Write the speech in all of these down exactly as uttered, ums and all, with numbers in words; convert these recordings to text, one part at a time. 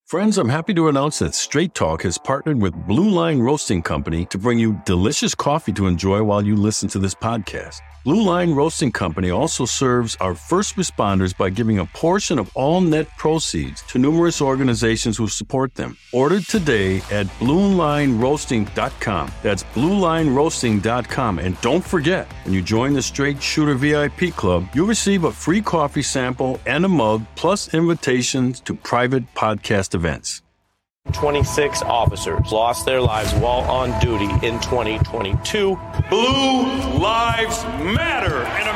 Friends, I'm happy to announce that Straight Talk has partnered with Blue Line Roasting Company to bring you delicious coffee to enjoy while you listen to this podcast. Blue Line Roasting Company also serves our first responders by giving a portion of all net proceeds to numerous organizations who support them. Order today at blue line roasting dot com. That's blue line roasting dot com. And don't forget, when you join the Straight Shooter V I P Club, you'll receive a free coffee sample and a mug, plus invitations to private podcast events. twenty-six officers lost their lives while on duty in twenty twenty-two. Blue lives matter in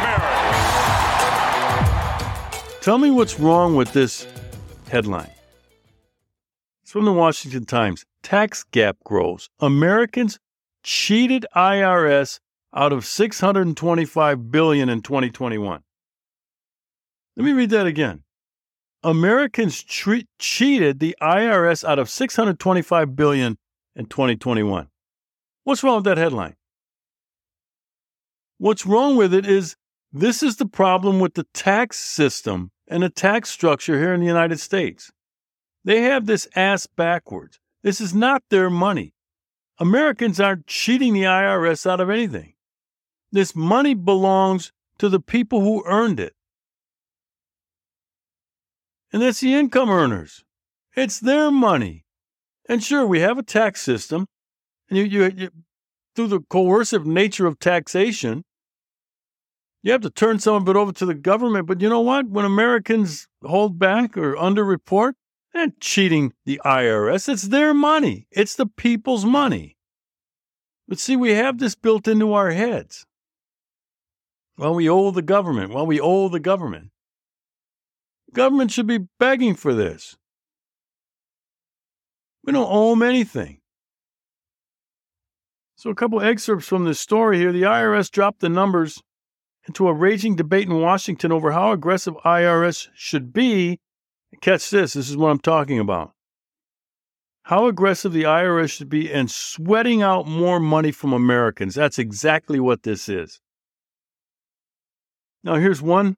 America. Tell me what's wrong with this headline. It's from the Washington Times. Tax gap grows. Americans cheated I R S out of six hundred twenty-five billion dollars in twenty twenty-one. Let me read that again. Americans tre- cheated the I R S out of six hundred twenty-five billion dollars in twenty twenty-one. What's wrong with that headline? What's wrong with it is this is the problem with the tax system and the tax structure here in the United States. They have this ass backwards. This is not their money. Americans aren't cheating the I R S out of anything. This money belongs to the people who earned it. And that's the income earners. It's their money. And sure, we have a tax system, and you, you, you, through the coercive nature of taxation, you have to turn some of it over to the government. But you know what? When Americans hold back or underreport, they're not cheating the I R S. It's their money. It's the people's money. But see, we have this built into our heads. Well, we owe the government. Well, we owe the government. Government should be begging for this. We don't owe them anything. So a couple excerpts from this story here. The I R S dropped the numbers into a raging debate in Washington over how aggressive I R S should be. Catch this. This is what I'm talking about. How aggressive the I R S should be in sweating out more money from Americans. That's exactly what this is. Now, here's one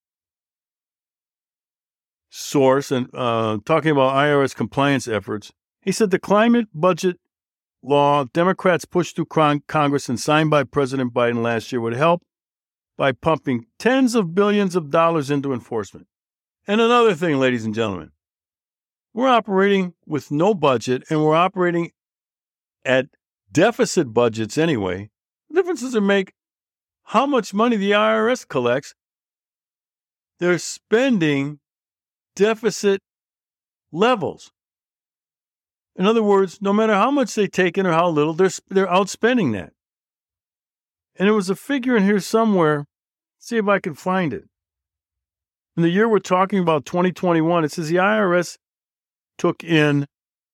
source and uh, talking about I R S compliance efforts. He said the climate budget law Democrats pushed through con- Congress and signed by President Biden last year would help by pumping tens of billions of dollars into enforcement. And another thing, ladies and gentlemen, we're operating with no budget and we're operating at deficit budgets anyway. The difference doesn't make how much money the I R S collects. They're spending deficit levels. In other words, no matter how much they take in or how little, they're they're outspending that. And there was a figure in here somewhere. Let's see if I can find it. In the year we're talking about, twenty twenty-one, it says the I R S took in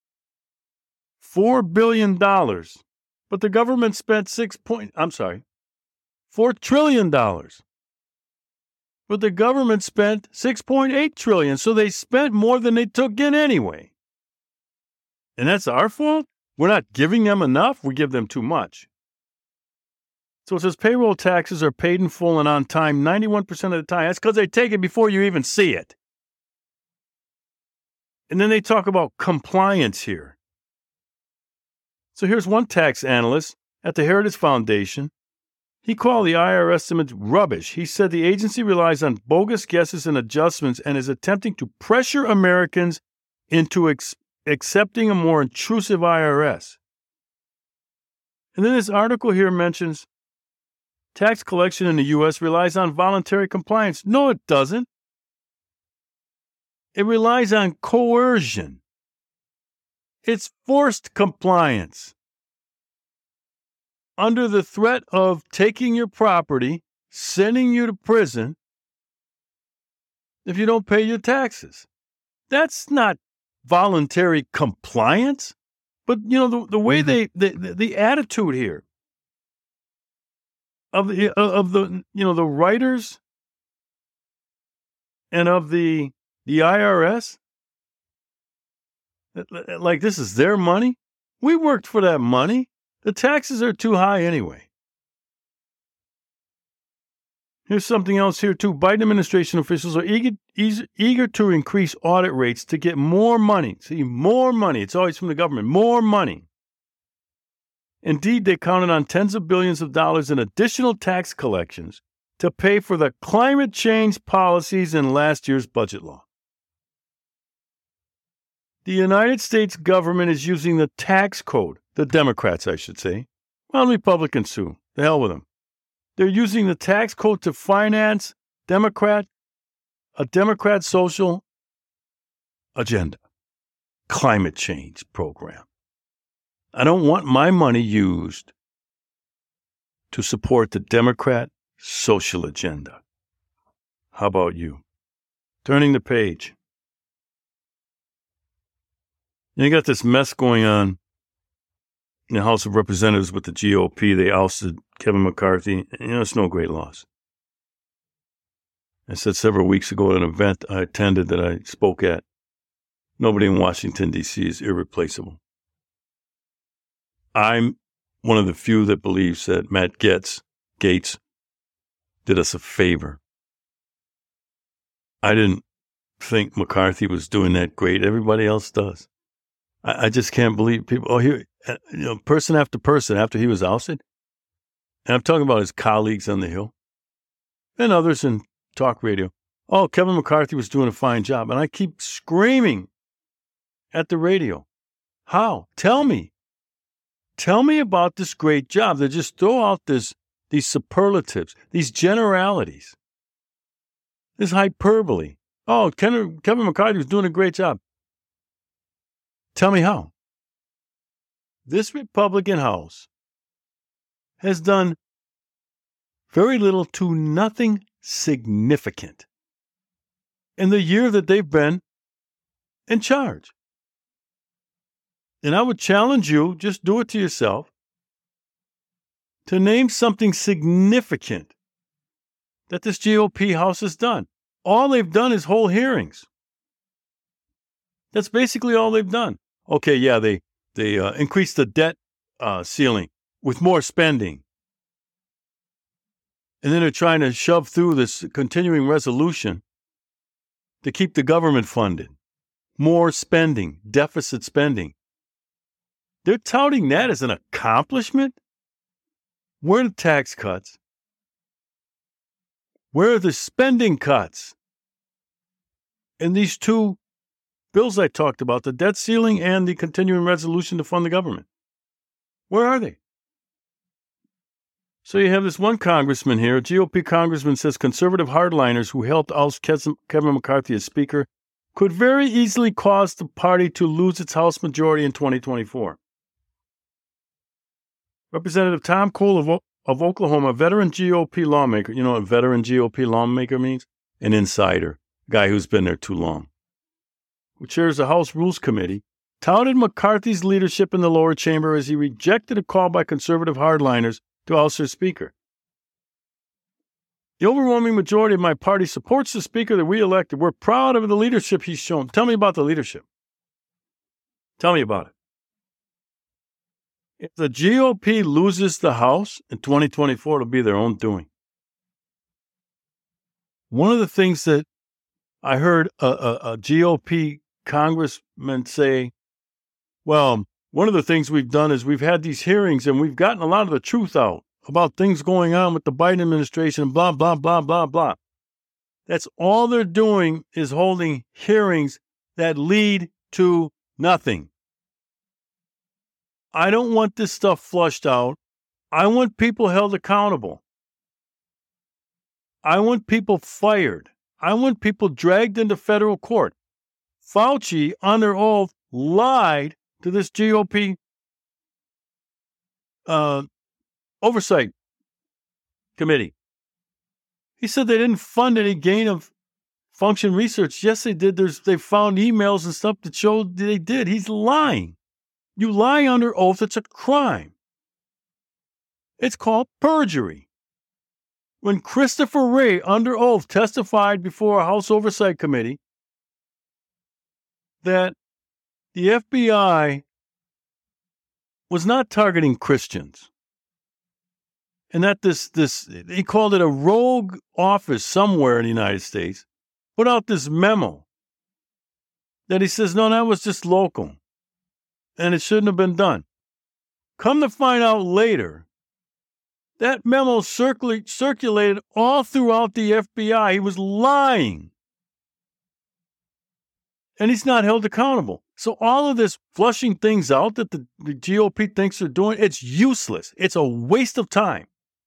four billion dollars, but the government spent six point, I'm sorry, four trillion dollars. But the government spent six point eight trillion dollars, so they spent more than they took in anyway. And that's our fault? We're not giving them enough? We give them too much. So it says payroll taxes are paid in full and on time ninety-one percent of the time. That's because they take it before you even see it. And then they talk about compliance here. So here's one tax analyst at the Heritage Foundation. He called the I R S estimates rubbish. He said the agency relies on bogus guesses and adjustments and is attempting to pressure Americans into ex- accepting a more intrusive I R S. And then this article here mentions tax collection in the U S relies on voluntary compliance. No, it doesn't. It relies on coercion. It's forced compliance. Under the threat of taking your property, sending you to prison if you don't pay your taxes. That's not voluntary compliance. But, you know, the, the way they, the, the, the attitude here of the, of the, you know, the writers and of the, the I R S, like this is their money. We worked for that money. The taxes are too high anyway. Here's something else here, too. Biden administration officials are eager, eager, eager to increase audit rates to get more money. See, more money. It's always from the government. More money. Indeed, they counted on tens of billions of dollars in additional tax collections to pay for the climate change policies in last year's budget law. The United States government is using the tax code, the Democrats, I should say. Well, Republicans too. The hell with them. They're using the tax code to finance Democrat, a Democrat social agenda, climate change program. I don't want my money used to support the Democrat social agenda. How about you? Turning the page. You got this mess going on in the House of Representatives with the G O P. They ousted Kevin McCarthy. You know, it's no great loss. I said several weeks ago at an event I attended that I spoke at, nobody in Washington, D C is irreplaceable. I'm one of the few that believes that Matt Gaetz, Gates did us a favor. I didn't think McCarthy was doing that great. Everybody else does. I, I just can't believe people. Oh, here, you know, person after person after he was ousted. And I'm talking about his colleagues on the Hill and others in talk radio. Oh, Kevin McCarthy was doing a fine job. And I keep screaming at the radio. How? Tell me. Tell me about this great job. They just throw out this, these superlatives, these generalities, this hyperbole. Oh, Ken, Kevin McCarthy was doing a great job. Tell me how. This Republican House has done very little to nothing significant in the year that they've been in charge. And I would challenge you, just do it to yourself, to name something significant that this G O P House has done. All they've done is hold hearings. That's basically all they've done. Okay, yeah, they, they uh, increased the debt uh, ceiling with more spending. And then they're trying to shove through this continuing resolution to keep the government funded. More spending, deficit spending. They're touting that as an accomplishment? Where are the tax cuts? Where are the spending cuts? And these two bills I talked about, the debt ceiling and the continuing resolution to fund the government. Where are they? So you have this one congressman here, a G O P congressman says conservative hardliners who helped oust Kevin McCarthy as Speaker could very easily cause the party to lose its House majority in twenty twenty-four. Representative Tom Cole of, o- of Oklahoma, a veteran G O P lawmaker. You know what a veteran G O P lawmaker means? An insider, a guy who's been there too long, who chairs the House Rules Committee, touted McCarthy's leadership in the lower chamber as he rejected a call by conservative hardliners to oust their Speaker. The overwhelming majority of my party supports the Speaker that we elected. We're proud of the leadership he's shown. Tell me about the leadership. Tell me about it. If the G O P loses the House in twenty twenty-four, it'll be their own doing. One of the things that I heard a, a, a G O P congressman say, well, one of the things we've done is we've had these hearings and we've gotten a lot of the truth out about things going on with the Biden administration, blah, blah, blah, blah, blah. That's all they're doing is holding hearings that lead to nothing. I don't want this stuff flushed out. I want people held accountable. I want people fired. I want people dragged into federal court. Fauci, under oath, lied to this G O P uh, oversight committee. He said they didn't fund any gain of function research. Yes, they did. There's, they found emails and stuff that showed they did. He's lying. You lie under oath, it's a crime. It's called perjury. When Christopher Wray, under oath, testified before a House Oversight Committee that the F B I was not targeting Christians. and that this, this, he called it a rogue office somewhere in the United States, put out this memo that he says, no, that was just local, and it shouldn't have been done. Come to find out later, that memo circula- circulated all throughout the F B I. He was lying. And he's not held accountable. So all of this flushing things out that the, the G O P thinks they're doing, it's useless. It's a waste of time.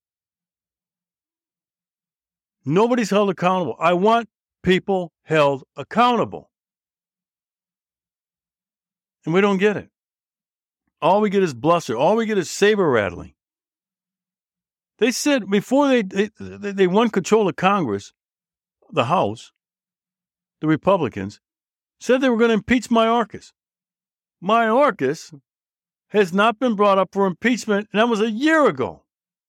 Nobody's held accountable. I want people held accountable. And we don't get it. All we get is bluster. All we get is saber rattling. They said before they, they, they won control of Congress, the House, the Republicans, said they were going to impeach Mayorkas. Mayorkas has not been brought up for impeachment, and that was a year ago.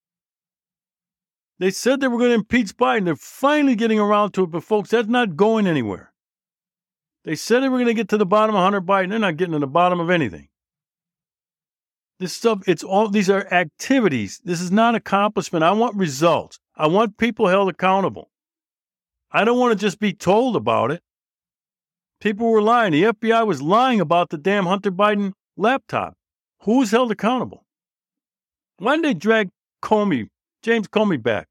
They said they were going to impeach Biden. They're finally getting around to it, but folks, that's not going anywhere. They said they were going to get to the bottom of Hunter Biden. They're not getting to the bottom of anything. This stuff, it's all, these are activities. This is not accomplishment. I want results. I want people held accountable. I don't want to just be told about it. People were lying. The F B I was lying about the damn Hunter Biden laptop. Who's held accountable? Why didn't they drag Comey, James Comey back?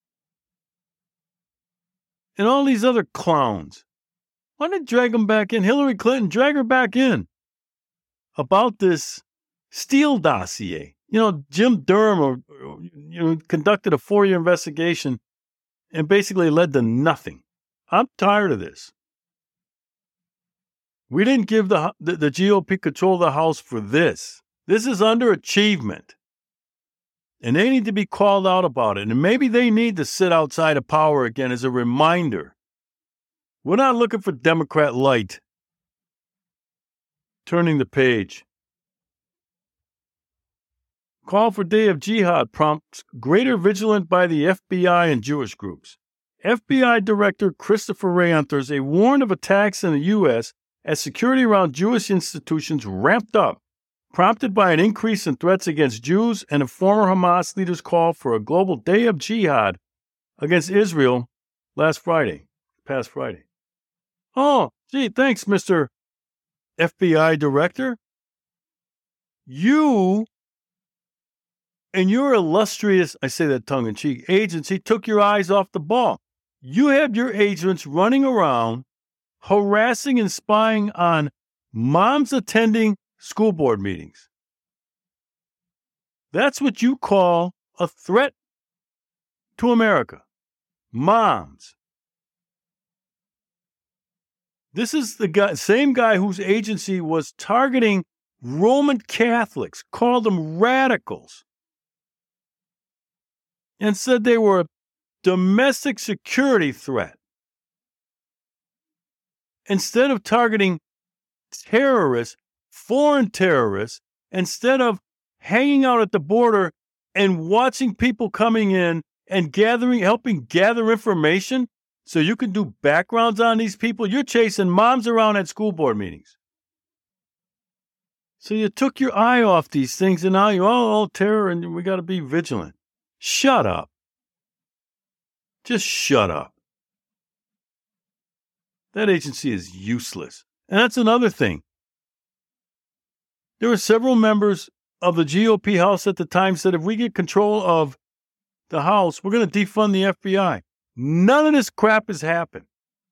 And all these other clowns. Why didn't they drag them back in? Hillary Clinton, drag her back in. About this Steele dossier. You know, Jim Durham or, you know, conducted a four-year investigation and basically led to nothing. I'm tired of this. We didn't give the, the, the G O P control of the House for this. This is underachievement. And they need to be called out about it. And maybe they need to sit outside of power again as a reminder. We're not looking for Democrat light. Turning the page. Call for day of jihad prompts greater vigilance by the F B I and Jewish groups. F B I Director Christopher Wray on Thursday warned of attacks in the U S as security around Jewish institutions ramped up, prompted by an increase in threats against Jews and a former Hamas leader's call for a global day of jihad against Israel last Friday, past Friday. Oh, gee, thanks, Mister F B I Director. You and your illustrious, I say that tongue-in-cheek, agency took your eyes off the ball. You had your agents running around harassing and spying on moms attending school board meetings. That's what you call a threat to America. Moms. This is the guy, same guy whose agency was targeting Roman Catholics, called them radicals, and said they were a domestic security threat. Instead of targeting terrorists, foreign terrorists, instead of hanging out at the border and watching people coming in and gathering, helping gather information so you can do backgrounds on these people, you're chasing moms around at school board meetings. So you took your eye off these things and now you're all, all terror and we got to be vigilant. Shut up. Just shut up. That agency is useless. And that's another thing. There were several members of the G O P House at the time said if we get control of the House, we're going to defund the F B I. None of this crap has happened.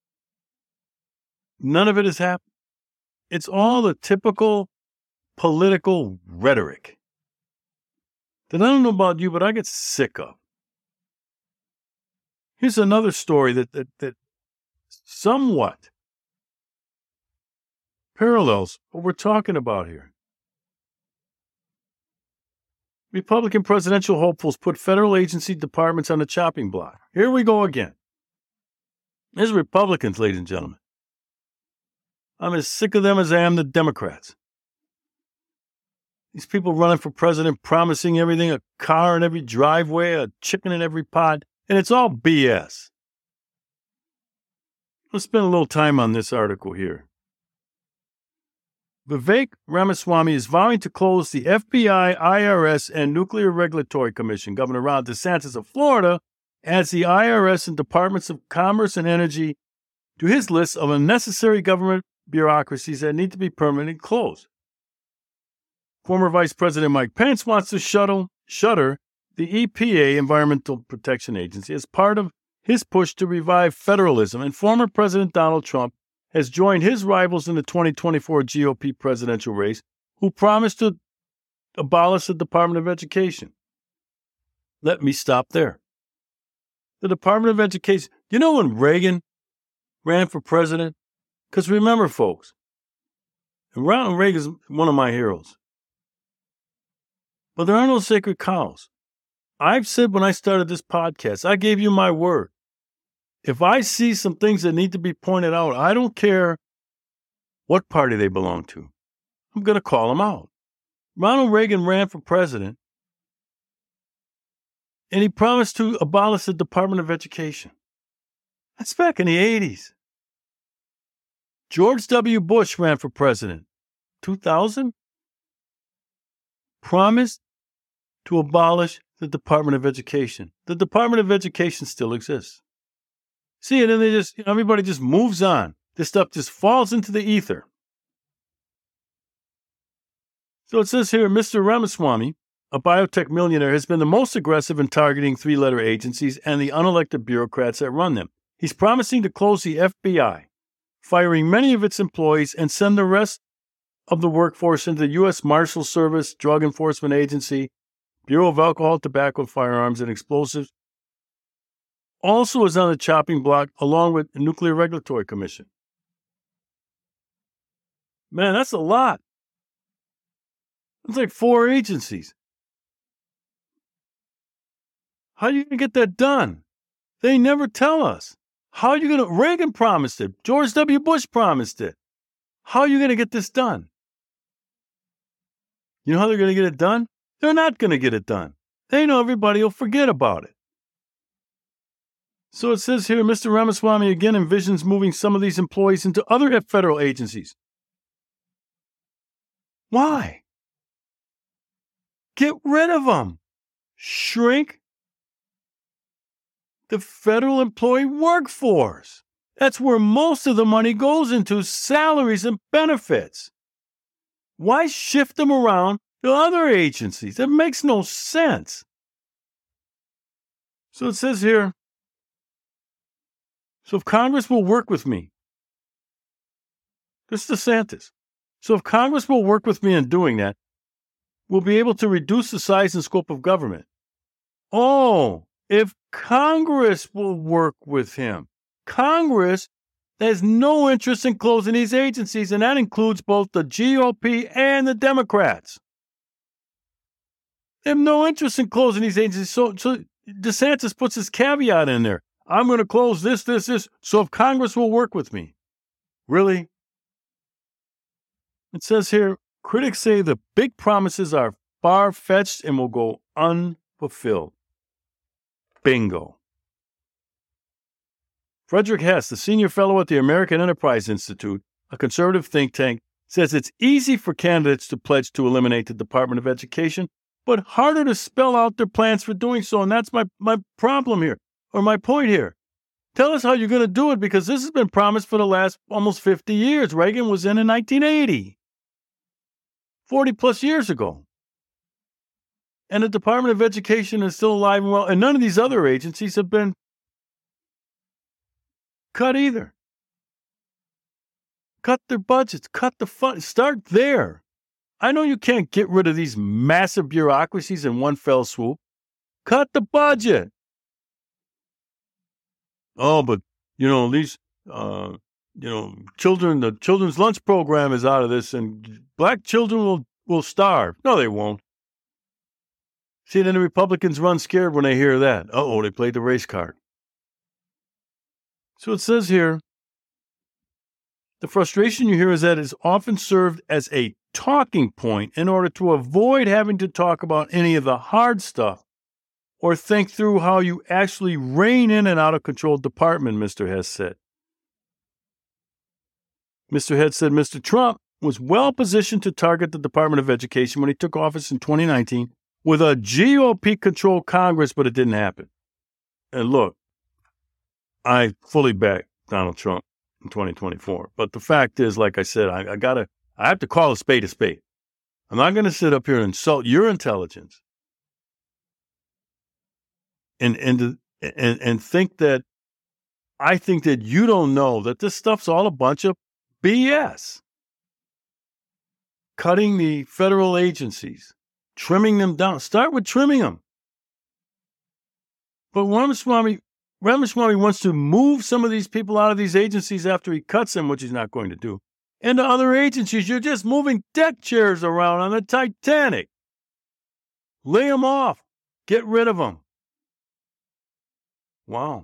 None of it has happened. It's all the typical political rhetoric that I don't know about you, but I get sick of. Here's another story that that, that somewhat parallels what we're talking about here. Republican presidential hopefuls put federal agency departments on the chopping block. Here we go again. This is Republicans, ladies and gentlemen. I'm as sick of them as I am the Democrats. These people running for president, promising everything, a car in every driveway, a chicken in every pot, and it's all B S. Let's spend a little time on this article here. Vivek Ramaswamy is vowing to close the F B I, I R S, and Nuclear Regulatory Commission. Governor Ron DeSantis of Florida adds the I R S and Departments of Commerce and Energy to his list of unnecessary government bureaucracies that need to be permanently closed. Former Vice President Mike Pence wants to shuttle, shutter the E P A, Environmental Protection Agency, as part of his push to revive federalism, and former President Donald Trump has joined his rivals in the twenty twenty-four G O P presidential race, who promised to abolish the Department of Education. Let me stop there. The Department of Education, you know when Reagan ran for president? Because remember, folks, Ronald Reagan is one of my heroes. But there are no sacred cows. I've said when I started this podcast, I gave you my word. If I see some things that need to be pointed out, I don't care what party they belong to. I'm going to call them out. Ronald Reagan ran for president, and he promised to abolish the Department of Education. That's back in the eighties. George W. Bush ran for president, two thousand, promised to abolish the Department of Education. The Department of Education still exists. See, and then they just, you know, everybody just moves on. This stuff just falls into the ether. So it says here, Mister Ramaswamy, a biotech millionaire, has been the most aggressive in targeting three-letter agencies and the unelected bureaucrats that run them. He's promising to close the F B I, firing many of its employees, and send the rest of the workforce into the U S Marshal Service, Drug Enforcement Agency, Bureau of Alcohol, Tobacco, Firearms, and Explosives. Also is on the chopping block, along with the Nuclear Regulatory Commission. Man, that's a lot. It's like four agencies. How are you going to get that done? They never tell us. How are you going to? Reagan promised it. George W. Bush promised it. How are you going to get this done? You know how they're going to get it done? They're not going to get it done. They know everybody will forget about it. So it says here, Mister Ramaswamy again envisions moving some of these employees into other federal agencies. Why? Get rid of them. Shrink the federal employee workforce. That's where most of the money goes into, salaries and benefits. Why shift them around to other agencies? That makes no sense. So it says here, so if Congress will work with me, this is DeSantis. So if Congress will work with me in doing that, we'll be able to reduce the size and scope of government. Oh, if Congress will work with him. Congress has no interest in closing these agencies, and that includes both the G O P and the Democrats. They have no interest in closing these agencies. So, so DeSantis puts his caveat in there. I'm going to close this, this, this, so if Congress will work with me. Really? It says here, critics say the big promises are far-fetched and will go unfulfilled. Bingo. Frederick Hess, the senior fellow at the American Enterprise Institute, a conservative think tank, says it's easy for candidates to pledge to eliminate the Department of Education, but harder to spell out their plans for doing so. And that's my, my problem here, or my point here. Tell us how you're going to do it, because this has been promised for the last almost fifty years. Reagan was in in nineteen eighty, forty plus years ago. And the Department of Education is still alive and well, and none of these other agencies have been cut either. Cut their budgets, cut the fund, start there. I know you can't get rid of these massive bureaucracies in one fell swoop. Cut the budget. Oh, but, you know, these, uh, you know, children, the children's lunch program is out of this, and black children will, will starve. No, they won't. See, then the Republicans run scared when they hear that. Uh-oh, they played the race card. So it says here, the frustration you hear is that it's often served as a talking point in order to avoid having to talk about any of the hard stuff or think through how you actually rein in an out-of-control department, Mister Hess said. Mister Hess said Mister Trump was well positioned to target the Department of Education when he took office in twenty nineteen with a G O P-controlled Congress, but it didn't happen. And look, I fully back Donald Trump in twenty twenty-four. But the fact is, like I said, I, I gotta, I have to call a spade a spade. I'm not going to sit up here and insult your intelligence and and and and think that I think that you don't know that this stuff's all a bunch of B S. Cutting the federal agencies, trimming them down. Start with trimming them. But Ramaswamy, Ramaswamy wants to move some of these people out of these agencies after he cuts them, which he's not going to do, into other agencies. You're just moving deck chairs around on the Titanic. Lay them off. Get rid of them. Wow.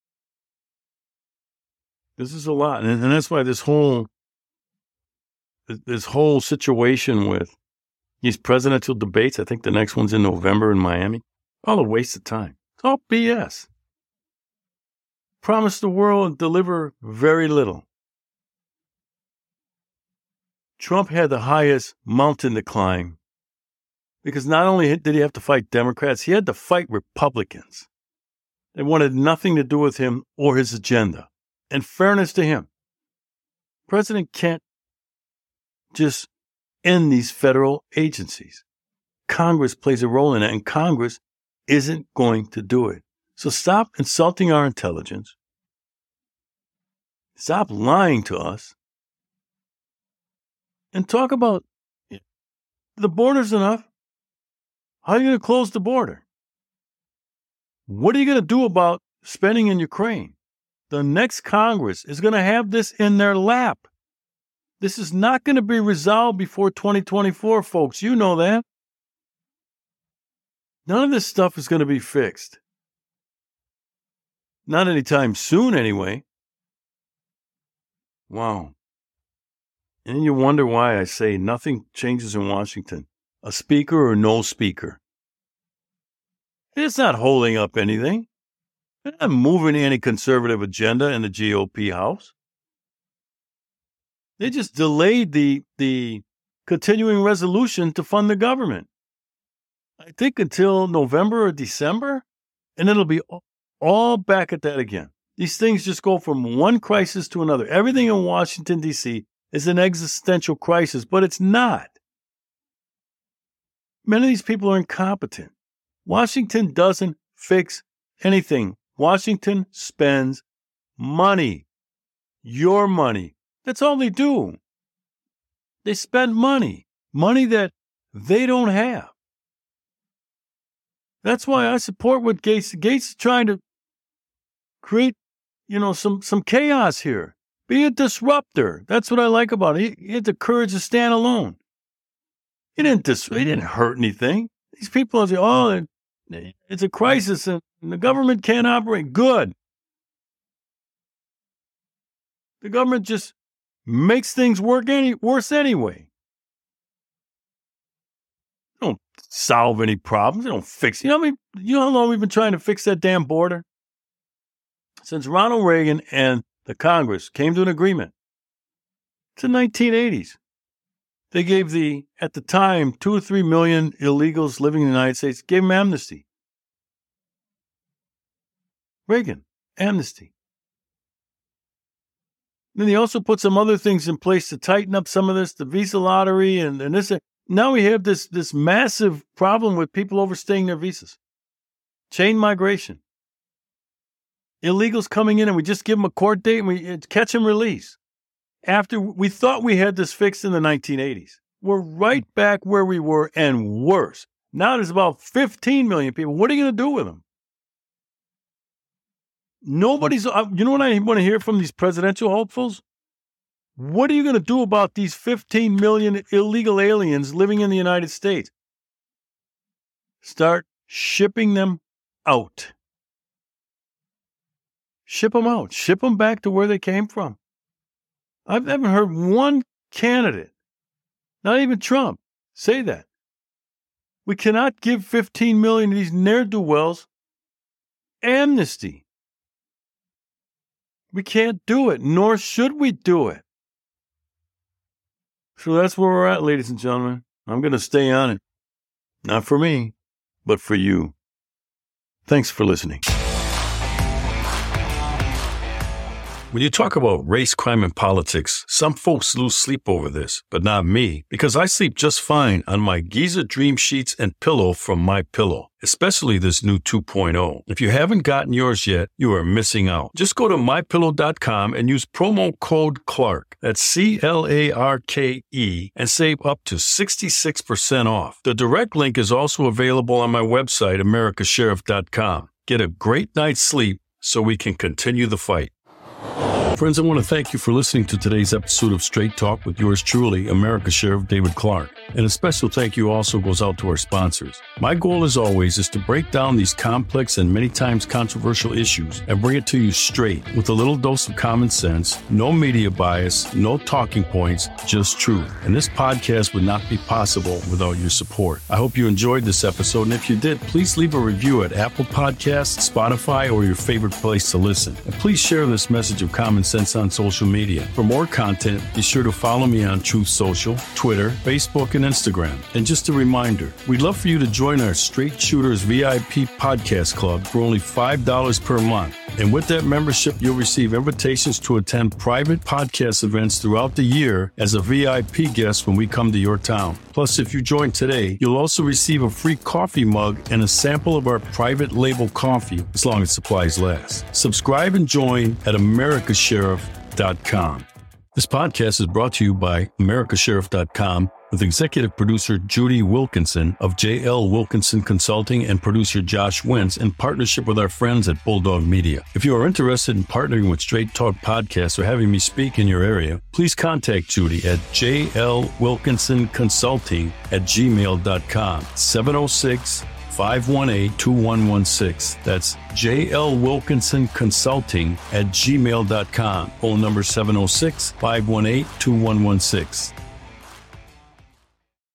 This is a lot. And, and that's why this whole this whole situation with these presidential debates, I think the next one's in November in Miami, all a waste of time. It's all B S. Promise the world and deliver very little. Trump had the highest mountain to climb because not only did he have to fight Democrats, he had to fight Republicans. They wanted nothing to do with him or his agenda. In fairness to him, the president can't just end these federal agencies. Congress plays a role in it, and Congress isn't going to do it. So stop insulting our intelligence. Stop lying to us. And talk about the border's enough. How are you going to close the border? What are you going to do about spending in Ukraine? The next Congress is going to have this in their lap. This is not going to be resolved before twenty twenty-four, folks. You know that. None of this stuff is going to be fixed. Not anytime soon, anyway. Wow. And you wonder why I say nothing changes in Washington. A speaker or no speaker. It's not holding up anything. They're not moving any conservative agenda in the G O P House. They just delayed the, the continuing resolution to fund the government. I think until November or December, and it'll be all back at that again. These things just go from one crisis to another. Everything in Washington, D C is an existential crisis, but it's not. Many of these people are incompetent. Washington doesn't fix anything. Washington spends money. Your money. That's all they do. They spend money. Money that they don't have. That's why I support what Gates. Gates is trying to create, you know, some, some chaos here. Be a disruptor. That's what I like about it. He, he had the courage to stand alone. He didn't dis- he didn't hurt anything. These people are saying, oh, it's a crisis and the government can't operate. Good. The government just makes things work any worse anyway. They don't solve any problems. They don't fix. You know, I mean, you know how long we've been trying to fix that damn border? Since Ronald Reagan and the Congress came to an agreement. It's the nineteen eighties. They gave the, at the time, two or three million illegals living in the United States, gave them amnesty. Reagan, amnesty. Then he also put some other things in place to tighten up some of this, the visa lottery and, and this. Now we have this, this massive problem with people overstaying their visas. Chain migration. Illegals coming in and we just give them a court date and we catch and release. After we thought we had this fixed in the nineteen eighties. We're right back where we were and worse. Now there's about fifteen million people. What are you going to do with them? Nobody's, you know what I want to hear from these presidential hopefuls? What are you going to do about these fifteen million illegal aliens living in the United States? Start shipping them out. Ship them out. Ship them back to where they came from. I haven't heard one candidate, not even Trump, say that. We cannot give fifteen million of these ne'er-do-wells amnesty. We can't do it, nor should we do it. So that's where we're at, ladies and gentlemen. I'm going to stay on it. Not for me, but for you. Thanks for listening. When you talk about race, crime, and politics, some folks lose sleep over this, but not me, because I sleep just fine on my Giza Dream Sheets and pillow from MyPillow, especially this new two point oh. If you haven't gotten yours yet, you are missing out. Just go to my pillow dot com and use promo code Clark, that's C L A R K E, and save up to sixty-six percent off. The direct link is also available on my website, america sheriff dot com. Get a great night's sleep so we can continue the fight. Friends, I want to thank you for listening to today's episode of Straight Talk with yours truly, America Sheriff David Clark. And a special thank you also goes out to our sponsors. My goal, as always, is to break down these complex and many times controversial issues and bring it to you straight with a little dose of common sense, no media bias, no talking points, just truth. And this podcast would not be possible without your support. I hope you enjoyed this episode, and if you did, please leave a review at Apple Podcasts, Spotify, or your favorite place to listen. And please share this message of common sense on social media. For more content, be sure to follow me on Truth Social, Twitter, Facebook, and Instagram. And just a reminder, we'd love for you to join our Straight Shooters V I P podcast club for only five dollars per month. And with that membership, you'll receive invitations to attend private podcast events throughout the year as a V I P guest when we come to your town. Plus, if you join today, you'll also receive a free coffee mug and a sample of our private label coffee as long as supplies last. Subscribe and join at america sheriff dot com. This podcast is brought to you by america sheriff dot com with executive producer Judy Wilkinson of J L Wilkinson Consulting and producer Josh Wentz in partnership with our friends at Bulldog Media. If you are interested in partnering with Straight Talk Podcasts or having me speak in your area, please contact Judy at J L Wilkinson Consulting at gmail dot com, seven oh six, five one eight, two one one six. That's J L Wilkinson Consulting at gmail dot com. Phone number seven oh six, five one eight, two one one six.